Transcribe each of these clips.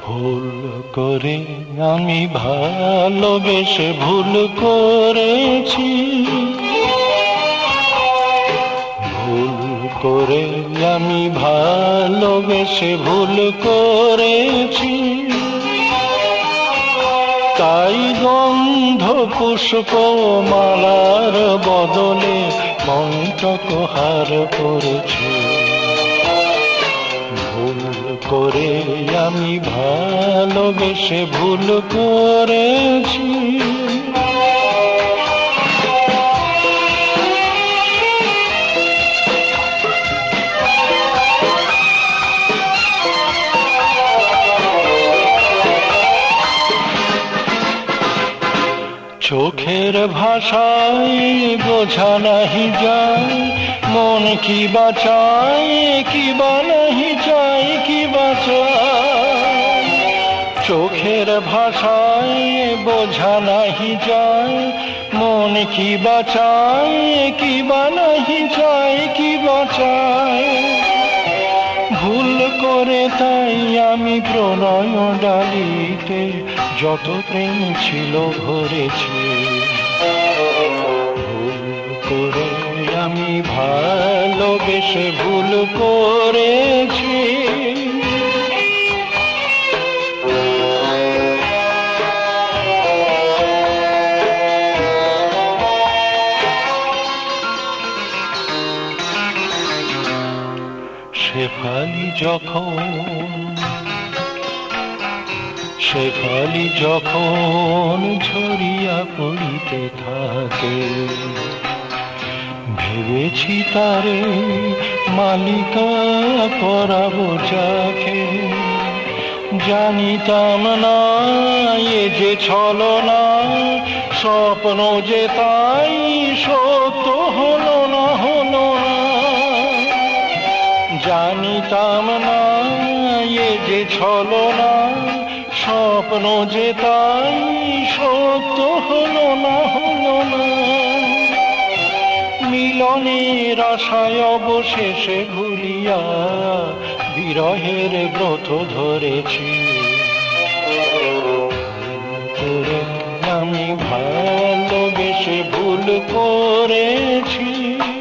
ভুল করে আমি ভালোবেসে ভুল করেছি, ভুল করে আমি ভালোবেসে ভুল করেছি। তাই গন্ধ পুষ্প মালার বদলে মন্ত্রকহার করেছি। ভুল করে আমি ভালোবেসে ভুল করেছি। চোখের ভাষায় বোঝা নাহি যায় মন কি বাঁচায়, কি বা নাহি চাই কি বাঁচায়। চোখের ভাষায় বোঝা নাহি যায় মন কি বাঁচায়, কি বা নাহি চাই কি বাঁচায়। ভুল করে তাই আমি প্রণয় ডালিতে যত প্রেম ছিল ভরেছি। ভুল করে আমি ভালোবেসে ভুল করেছি। শেফালি যখন ঝরিয়া পড়িতে থাকে, ভেবেছি তারে মালিকা করাবো যাকে। জানিতাম না এ যে ছলনা, স্বপ্ন যে তাই সত্য হলো না হলো না। জানিতাম না এ যে ছলনা, স্বপ্ন যে তাই সত্য হলো না হলো না। মিলনের আশায় অবশেষে ভুলিয়া বিরহের ব্রত ধরেছি। আমি ভালোবেসে ভুল করেছি।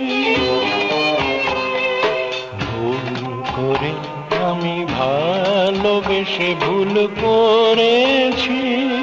ভুল করে আমি ভালোবেসে ভুল করেছি।